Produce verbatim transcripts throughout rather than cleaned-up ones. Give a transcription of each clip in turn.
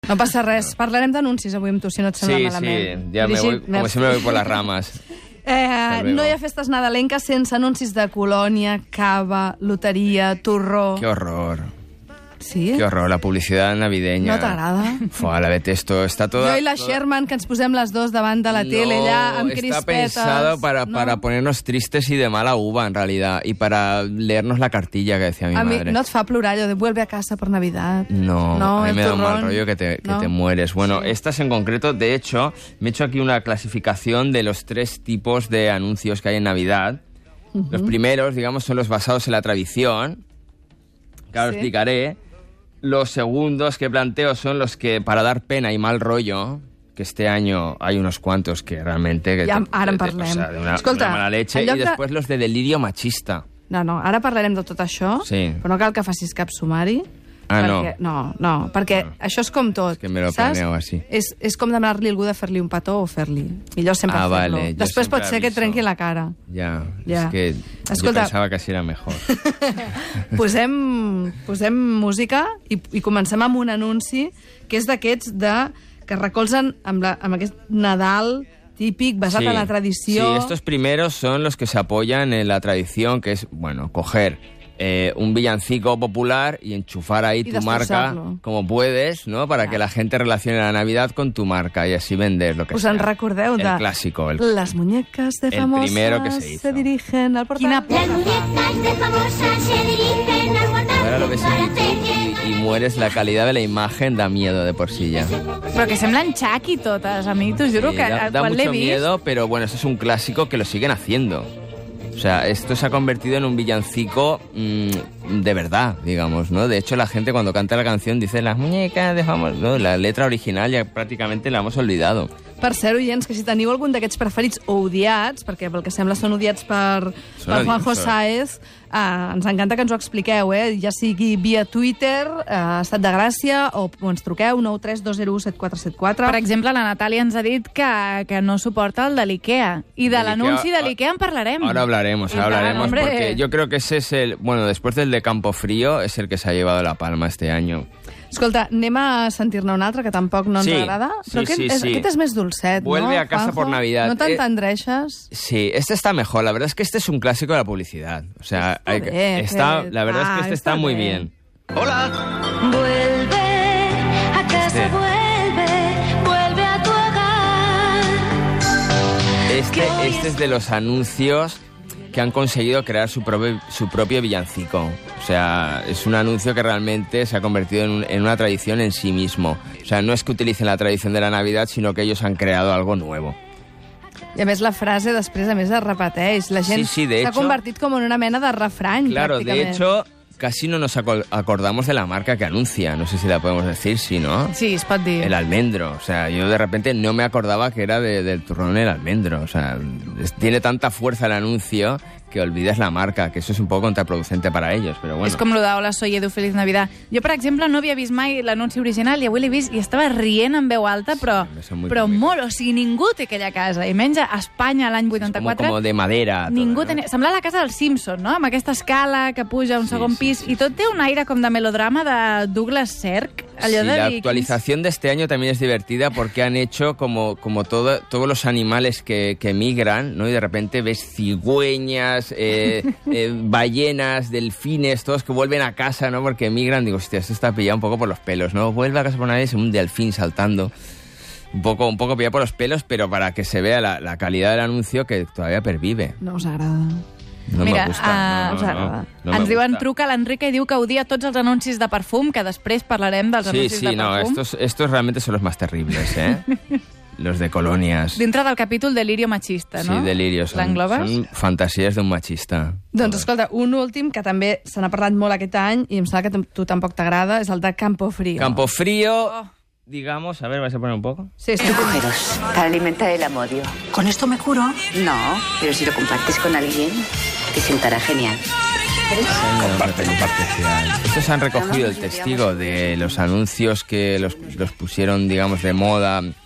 No passa res. Parlarem d'anuncis avui amb tu, si no et sembla sí, malament. Sí, sí. Ya me voy, como siempre voy por las ramas. Eh, no hi ha festes nadalenques sense anuncis de colònia, cava, loteria, torró... Qué horror. Sí? Qué horror, la publicidad navideña. No t'agrada? Fua, la detesto. Está toda, jo i la toda... Sherman, que ens posem les dos davant de la tele, no, allà, amb está crispetes... pensado para, ¿no? para ponernos tristes y de mala uva, en realidad. Y para leernos la cartilla que decía mi a madre. Mi, no et fa plorar allò de vuelve a casa por Navidad? No, no a mí me da un mal turrón. rollo que te, que ¿No? te mueres. Bueno, sí. Estas en concreto, de hecho, me he hecho aquí una clasificación de los tres tipos de anuncios que hay en Navidad. Uh-huh. Los primeros, digamos, son los basados en la tradición. Que ahora sí. explicaré. Los segundos que planteo son los que, para dar pena y mal rollo, que este año hay unos cuantos que realmente... Que ja, te, ara en te, parlem. O sea, de una, Escolta, una mala leche. I de... després los de delirio machista. No, no, ara parlarem de tot això, sí. però no cal que facis cap sumari. Ah, perquè, no? No, no, perquè no. Això és com tot, és que me lo saps? planeo así. És, és com demanar-li a algú de fer-li un petó o fer-li. Millor sempre ah, fer-lo. Vale, Després pot ser aviso. que et trenqui la cara. Ja, ja. és que Escolta, jo pensava que així era mejor. posem, posem música i, i comencem amb un anunci que és d'aquests de, que recolzen amb, la, amb aquest Nadal típic, basat sí, en la tradició. Sí, estos primeros son los que se apoyan en la tradición, que es, bueno, coger eh, un villancico popular y enchufar ahí y tu marca como puedes, ¿no? Para que la gente relacione la Navidad con tu marca y así vender lo que Us sea. en recordeu de... El clásico. El, las muñecas de famosas el primero que se hizo. se dirigen al portal. Las muñecas de famosas se dirigen al portal. Ahora lo ves en YouTube y, y mueres, la calidad de la imagen da miedo de por sí ya. Però que semblen Chucky totes, a mi t'ho juro Sí, que da, da quan l'he mucho vist... miedo, pero bueno, eso es un clásico que lo siguen haciendo. O sea, esto se ha convertido en un villancico mmm, de verdad, digamos, ¿no? De hecho, la gente cuando canta la canción dice las muñecas de famosos, ¿no? La letra original ya prácticamente la hemos olvidado. Per cert, oients, que si teniu algun d'aquests preferits o odiats, perquè pel que sembla són odiats per, per Juanjo Sáez, eh, ens encanta que ens ho expliqueu, eh? Ja sigui via Twitter, eh, Estat de Gràcia, o, o ens truqueu nou tres dos zero u set quatre set quatre. Per exemple, la Natàlia ens ha dit que, que no suporta el de l'IKEA. I de, de l'anunci de l'IKEA en parlarem. Ahora hablaremos, ahora hablaremos, hombre. Porque yo creo que ese es el... Bueno, después del de Campofrío, es el que se ha llevado la palma este año. Escolta, anem a sentir-ne un altre que tampoc no ens sí, agrada. Però sí, aquest, sí, és, sí. aquest és més dolcet, Vuelve ¿no, a casa Juanjo? por Navidad. No Eh, t'entendreixes? Sí, este está mejor. La verdad es que este es un clásico de la publicidad. O sea, Está hay, bien, está, que- la verdad ah, es que este está está muy bien. bien. Hola. Vuelve a casa, Este. vuelve, vuelve a tu hogar. Este, este es de los anuncios que han conseguido crear su propio, su propio villancico. O sea, es un anuncio que realmente se ha convertido en, un, en una tradición en sí mismo. O sea, no es que utilicen la tradición de la Navidad, sino que ellos han creado algo nuevo. I a més la frase després a més es repeteix. La gent Sí, sí, de s'ha hecho- convertit com en una mena de refrany, Claro, de pràcticament. hecho, casi no nos aco- acordamos de la marca que anuncia. No sé si la podemos decir, sí, ¿no? Sí, es pot dir. El almendro. O sea, yo de repente no me acordaba que era de, del turrón el almendro. O sea, es- tiene tanta fuerza el anuncio que olvides la marca, que eso es un poco contraproducente para ellos, però bueno. És com lo de Hola, soy Edu, feliz Navidad. Jo, per exemple, no havia vist mai l'anunci original i avui l'he vist i estava rient en veu alta, però, Sí, són molt però còmics. molt. O sigui, ningú té aquella casa. I menys a Espanya l'any como, vuitanta-quatre. como de madera. Ningú todo, ¿no? tenia... Sembla la casa dels Simpson, no? Amb aquesta escala que puja a un Sí, segon sí, pis. sí, I tot té un aire com de melodrama de Douglas Sirk. Allò Sí, de la dir, actualización de este año también es divertida porque han hecho como, como todo, todos los animales que, que migran, ¿no? Y de repente ves cigüeñas, eh, eh, ballenas, delfines, todos que vuelven a casa, ¿no? Porque migran. Digo, hostia, esto está pillado un poco por los pelos, ¿no? Vuelve a casa por Navidad y es un delfín saltando. Un poco, un poco pillado por los pelos, pero para que se vea la, la calidad del anuncio que todavía pervive. No us agrada. No Mira, me gusta. uh, no, us no, agrada. no, no me ens diuen, gusta. truca l'Enrique i diu que odia tots els anuncis de perfum, que després parlarem dels Sí, anuncis sí, de no, perfum. estos, estos realmente son los más terribles, ¿eh? Los de colonias. Dintre del capítol Delirio machista, no? Sí, delirio. Son, L'englobes? son fantasías de un machista. Doncs escolta, un últim que també se n'ha parlat molt aquest any i em sembla que tu tampoc t'agrada, és el de Campofrío. Campofrío, Oh. digamos, a ver, ¿vas a poner un poco? Sí, sí. Agujeros para alimentar el amodio. ¿Con esto me curo? No, pero si lo compartes con alguien, te sentará genial. Comparte, comparte. Estos han recogido el testigo de los anuncios que los, los pusieron, digamos, de moda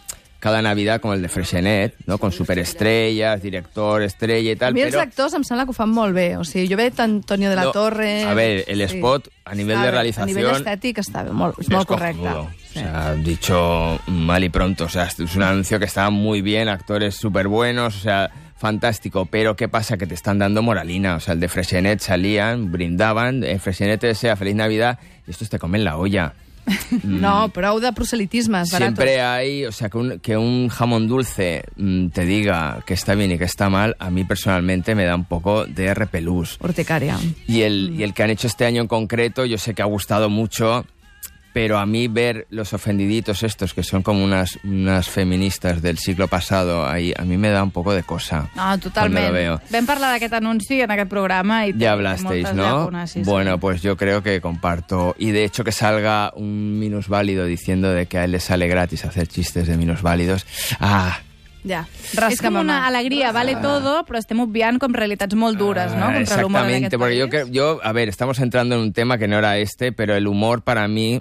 cada Navidad com el de Freixenet, no? Con superestrellas, director, estrella i tal. A mi els però... actors em sembla que ho fan molt bé. O sigui, jo veig Antonio de la No, Torre... a ver, el spot, sí. A nivel Està de bé, realización... A nivell estètic està bé, molt, és molt correcte. Cojonudo. O sea, dicho mal y pronto, o sea, es un anuncio que estaba muy bien, actores súper buenos, o sea, fantástico, pero ¿qué pasa? Que te están dando moralina, o sea, el de Freixenet salían, brindaban, eh, Freixenet te desea Feliz Navidad, y estos te comen la olla. No, prou de proselitismes baratos. Siempre hay, o sea, que un, que un jamón dulce mmm, te diga que está bien y que está mal, a mí personalmente me da un poco de repelús. Urticaria. Y el, y el que han hecho este año en concreto, yo sé que ha gustado mucho, pero a mí ver los ofendiditos estos, que son como unas, unas feministas del siglo pasado, ahí, a mí me da un poco de cosa. No, totalment. Cuando lo veo. Vam parlar d'aquest anunci en aquest programa i Ya hablasteis, ¿no? Llacunes, sí, bueno, sí. Pues yo creo que comparto. Y de hecho que salga un minusválido diciendo de que a él le sale gratis hacer chistes de minusválidos. Ah... Ja, rasca, és com mamà. una alegria, vale todo, però estem obviant com realitats molt dures, ¿no? Ah, Contra l'humor en exactamente, aquest porque yo, país. que- yo, a ver, estamos entrando en un tema que no era este, pero el humor para mí,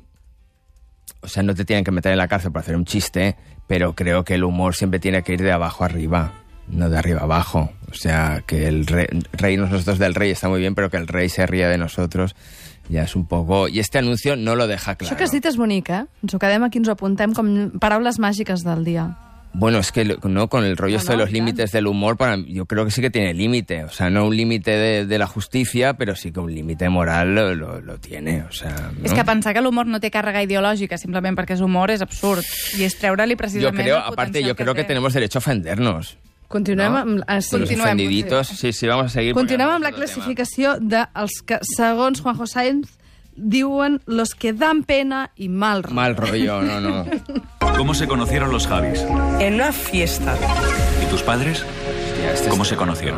o sea, no te tienen que meter en la cárcel por hacer un chiste, pero creo que el humor siempre tiene que ir de abajo arriba, no de arriba abajo. O sea, que el rey, reírnos nosotros del rey está muy bien, pero que el rey se ría de nosotros ya es un poco... Y este anuncio no lo deja claro. Això que has dit és bonic, eh? Ens ho quedem aquí, ens ho apuntem com paraules màgiques del dia. Bueno, es que no con el rollo No, esto no, de los claro. límites del humor, para yo creo que sí que tiene límite. O sea, no un límite de, de la justicia, pero sí que un límite moral lo, lo, lo tiene. O sea, ¿no? És que pensar que l'humor no té càrrega ideològica simplement perquè és humor és absurd. I és treure-li Yo precisament creo, el aparte, potencial yo creo que, té. tenemos derecho a ofendernos. Continuem ¿no? amb... Ah, sí. Los Continuem, ofendiditos, sí, sí, vamos a seguir. porque Continuem vamos amb la a otro tema. classificació dels que, segons Juanjo Sáenz, diuen los que dan pena y mal rollo. Mal rollo, no, no. ¿Cómo se conocieron los Javis? En una fiesta. ¿Y tus padres? Hostia, este ¿Cómo es- se conocieron?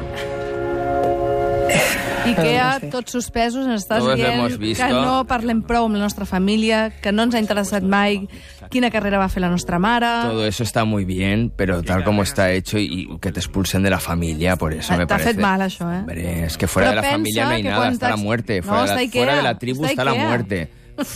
Ikea, tots suspesos, ens estàs Todos dient hemos visto. que no parlem prou amb la nostra família, que no ens ha interessat mai quina carrera va fer la nostra mare... Todo eso está muy bien, pero tal como está hecho y, y que te expulsen de la familia, por eso me T'ha parece... fet mal, això, eh? Hombre, es que fuera Però de la pensa familia no hay que nada, quan está la t'has- muerte. No, Fuera, de, està la, Ikea, fuera de la tribu està está la Ikea. muerte.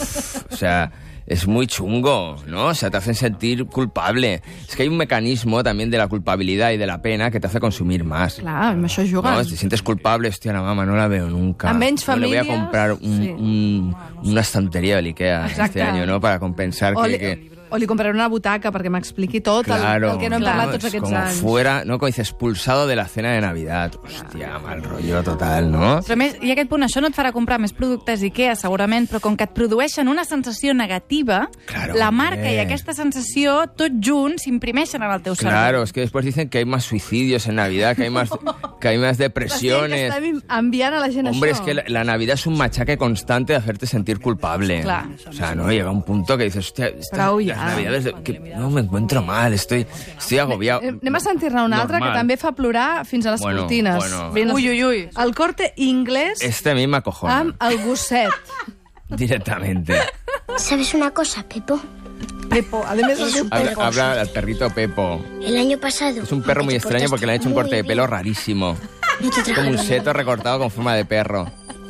O sea, es muy chungo, ¿no? O sea, te hacen sentir culpable. Es que hay un mecanismo también de la culpabilidad y de la pena que te hace consumir más. Clar, amb això juguen. No, te sientes culpable, hostia, la mamá no la veo nunca. A menys No, le voy a famílies, comprar un, sí. un- una estantería del Ikea Exacte. este año, ¿no? Para compensar O que... li, que... o li compraré una butaca perquè m'expliqui tot Claro, el, el que no hem claro, parlat tots es aquests como anys. fuera, ¿no? Como dices, expulsado de la cena de Navidad. Hostia, mal rollo total, ¿no? Però a més, i aquest punt, això no et farà comprar més productes Ikea, segurament, però com que et produeixen una sensació negativa, Claro, la marca hombre. i aquesta sensació, tot junts, s'imprimeixen en el teu cervell. Claro, es que después dicen que hay más suicidios en Navidad, que hay más, que hay más O sigui, que depresiones. estem enviant a la gent Hombre, això. es que la, la Navidad es un machaque constante de hacerte sentir culpable. Claro. O sea, no, llega un punto que dices, hostia, estas, Prou las ja. Navidades, de- que no me encuentro mal, estoy, estoy agobiado. Eh, Anem a sentir-ne una altra Normal. que també fa plorar fins a les Bueno, cortines. bueno. Ben- Ui, ui, ui. El Corte Inglés Este a mí me acojona amb el gosset. directamente. ¿Sabes una cosa, Pepo? Pepo, a més Es el un Habla, perro. habla al perrito Pepo. El año pasado. Es un perro muy te extraño porque le han hecho un corte de pelo rarísimo. No te Como un trajeron seto nada. recortado con forma de perro.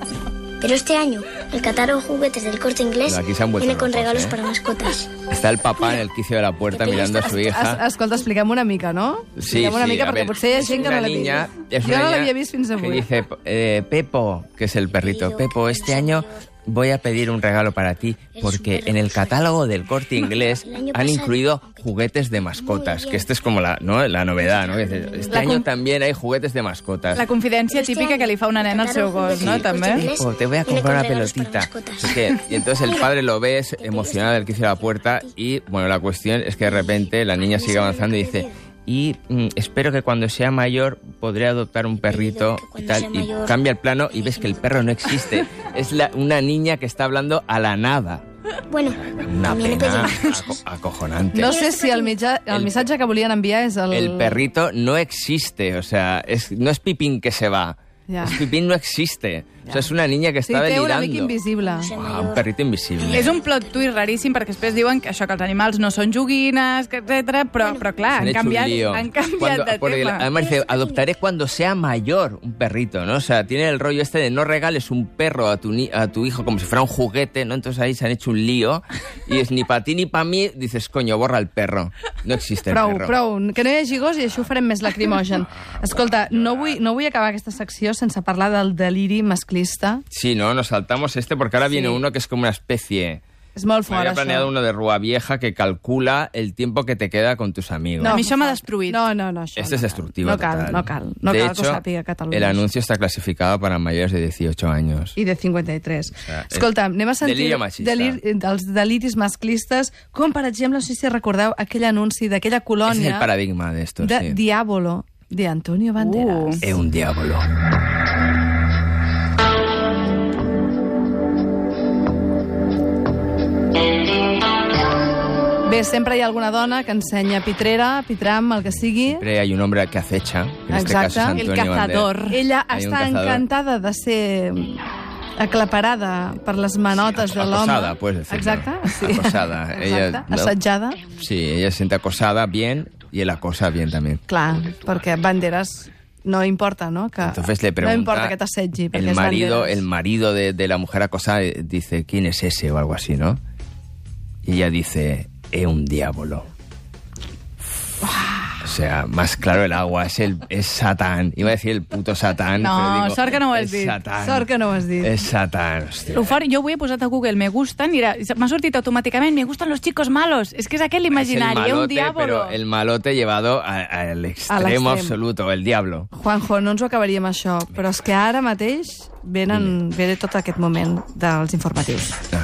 Pero este año, el catálogo juguetes del Corte Inglés Aquí se han vuelto viene con locos, regalos ¿eh? para mascotas. Está el papá en el quicio de la puerta Que te mirando a su Es, hija. escolta, expliquem una mica, no? Sí, expliquem una sí, mica a perquè ver, potser hi ha es gent que una no l'ha niña, vist. es Jo una no niña l'havia vist fins que avui. dice, eh, Pepo, que es el perrito, Pepo, este año voy a pedir un regalo para ti porque en el catálogo del Corte Inglés han incluido juguetes de mascotas, que este es como la, ¿no? la novedad, ¿no? Que dice, Este La año com- también hay juguetes de mascotas. La confidència Este típica año, que li fa una el nena al seu catálogo gos, juguetes no? del Corte També. Inglés Pepo, te voy a viene comprar con una regalos para pelotita. mascotas. No sé qué. Y entonces el padre lo ve es emocionado del quicio de la puerta y, bueno, la cuestión es que de repente la niña sigue avanzando y dice, y mm, espero que cuando sea mayor podré adoptar un perrito y tal. Y cambia el plano y ves que el perro no existe. Es la, una niña que está hablando a la nada. Bueno, Una también he pena pedido aco- acojonante. No sé si el, mitjà, el El- missatge que volien enviar és el... El perrito no existe, o sea, es, no es Pipín que se va. Ya. Es Pipín no existe. O sea, es una niña que Sí, está té delirando. una mica invisible. Ah, un perrito invisible. És un plot twist raríssim, perquè després diuen que això, que els animals no són joguines, etcètera, però, però clar, Se han han hecho un canviat, lío. han canviat Cuando- de porque tema. además dice, adoptaré cuando sea mayor un perrito, ¿no? O sea, tiene el rollo este de no regales un perro a tu, ni- a tu hijo como si fuera un juguete, ¿no? Entonces ahí se han hecho un lío y es ni para ti ni para mí. Dices, coño, borra el perro. No existe el Prou, perro. prou, que no hi hagi gos i això ho farem més lacrimogen. Escolta, no vull, no vull acabar aquesta secció sense parlar del deliri masclista. Sí, ¿no? Nos saltamos este porque ahora viene Sí. uno que es como una especie... És molt Me fort, había això. planeado uno de Rua Vieja que calcula el tiempo que te queda con tus amigos. A mi això m'ha destruït. No, no, no, això Este es no cal. destructivo No cal, total. no cal. No de cal hecho, que ho sàpiga Catalunya. el anuncio está clasificado para mayores de dieciocho años. I de cinquanta-tres. sea, Escolta, anem a sentir delirio machista. delir, dels deliris masclistes, com, per exemple, no sé si recordeu aquell anunci d'aquella Ese es colònia el paradigma de esto, de sí. Diabolo, de Antonio Banderas. Uh. Es un diablo. Bé, sempre hi ha alguna dona que ensenya pitrera, pitram, el que sigui. Siempre hay un hombre que acecha. Que en este Exacto. caso es El Antonio cazador. Banderas. Ella Hay un està cazador. encantada de ser aclaparada per les manotes Sí, de l'home. acosada, puedes decirlo. Exacte, sí. Acosada. Ella, Exacte, ¿no? assetjada. Sí, ella se siente acosada bien y él acosa bien también. Clar, perquè Banderas no importa, no? Que Entonces le pregunta... no importa que t'assetgi, perquè el és marido, Banderas. el marido de, de la mujer acosada dice, ¿quién es ese? O algo así, ¿no? Y ella dice, es un diablo. O sea, más claro el agua, es el es Satán. Iba a decir el puto Satán, No, pero digo, sort que no ho has es dit. Satán. Sort que no ho has dit. Es Satán, hòstia. Ho fort, jo avui he posat a Google me gustan i era- m'ha sortit automàticament me gustan los chicos malos. És que és aquell Es el imaginari, eh, un malote, diablo. pero el malote llevado a- al extremo l'extrem. absoluto, el diablo. Juanjo, no ens ho acabaríem això, però és que ara mateix venen, ve tot aquest moment dels informatius. A